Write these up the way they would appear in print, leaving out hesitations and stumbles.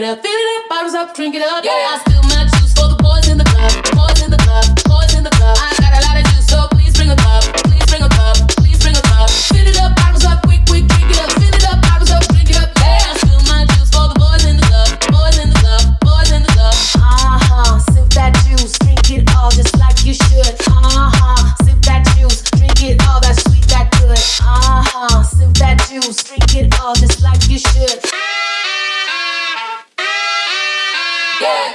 up, fill it up, bottles up, drink it up. Yeah, I spill my juice for the boys in the club, boys in the club, boys in the club. I got a lot of juice, so please bring a cup, please bring a cup, please bring a cup. Fill it up, bottles up, quick, quick, drink it up. Fill it up, bottles up, drink it up. Yeah, I spill my juice for the boys in the club, boys in the club, boys in the club. Sip that juice, drink it all just like you should. Sip that juice, drink it all, that sweet, that good. Sip that juice, drink it all just like you should. Yeah.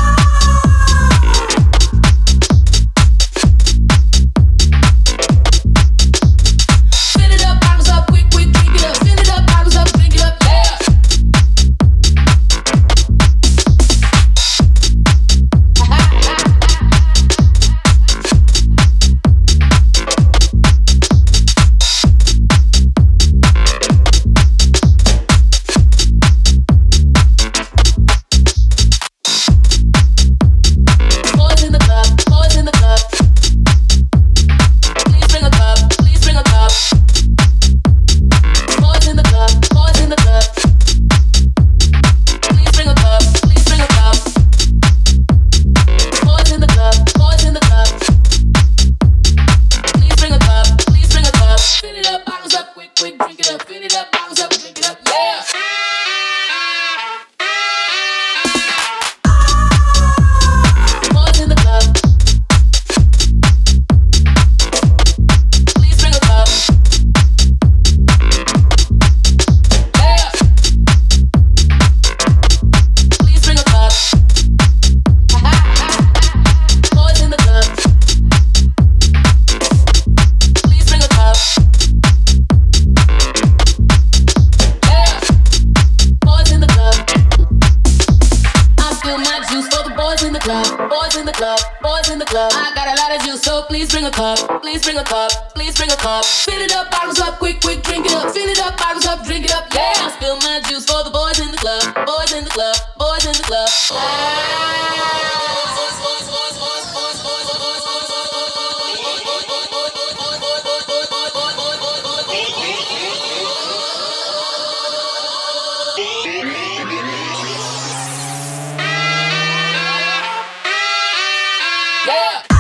Boys in the club, boys in the club. I got a lot of juice, so please bring a cup, please bring a cup, please bring a cup. Fill it up, bottles up, quick, quick, drink it up. Fill it up, bottles up, drink it up. Yeah, I spill my juice for the boys in the club, boys in the club, boys in the club. Yeah.